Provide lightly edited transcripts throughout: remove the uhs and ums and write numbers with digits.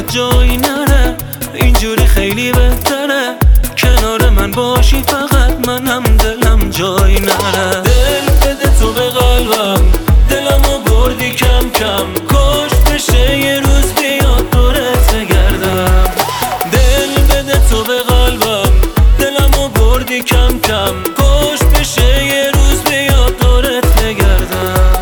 جایی نره، اینجوری خیلی بهتره. کنار من باشی فقط منم دلم جایی نره. دل بده تو به قلبم، دلمو بردی کم کم. کاش بشه یه روز بیاد دورت بگردم. دل بده تو به قلبم، دلمو بردی کم کم. کاش بشه یه روز بیاد دورت بگردم.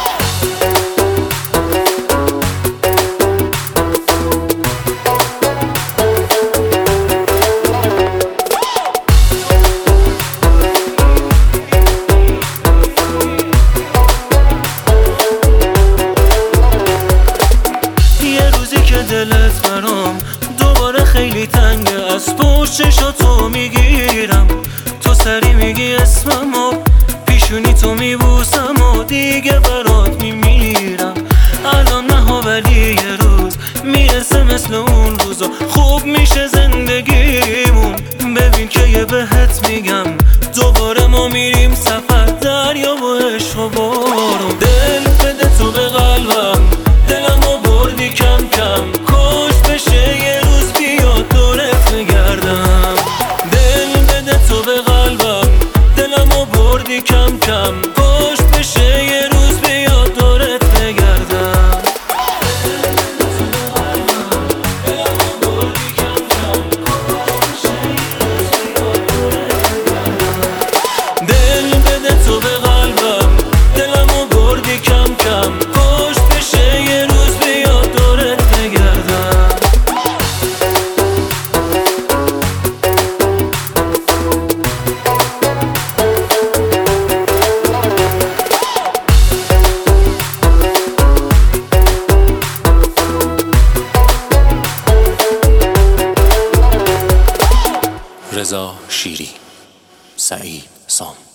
دلت برام دوباره خیلی تنگه، از پشت چشاتو میگیرم. تو سری میگی اسممو، پیشونی تو میبوسم و دیگه برات میمیرم. الان نه ولی یه روز میرسه مثل اون روزا، خوب میشه زندگیمون. ببین که یه بهت میگم، دوباره ما میریم سفر، دریا و عشق و بارون. دل بده تو به قلبم، دلمو بردی کم کم. کاش بشه یه روز بیاد دورت بگردم. دل بده تو به قلبم، دلمو بردی کم کم. کاش بشه یه روز بیاد دورت بگردم. دل بده تو به قلبم، دلمو بردی کم کم. کاش بشه یه روز بیاد دورت بگردم. رضا شیری، سعید سام.